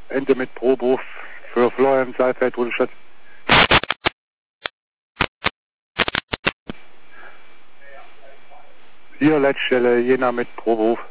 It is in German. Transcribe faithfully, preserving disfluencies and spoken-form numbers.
Ende mit Proberuf für Florian Saalfeld, Rudolstadt. Hier, Leitstelle, Jena mit Proberuf.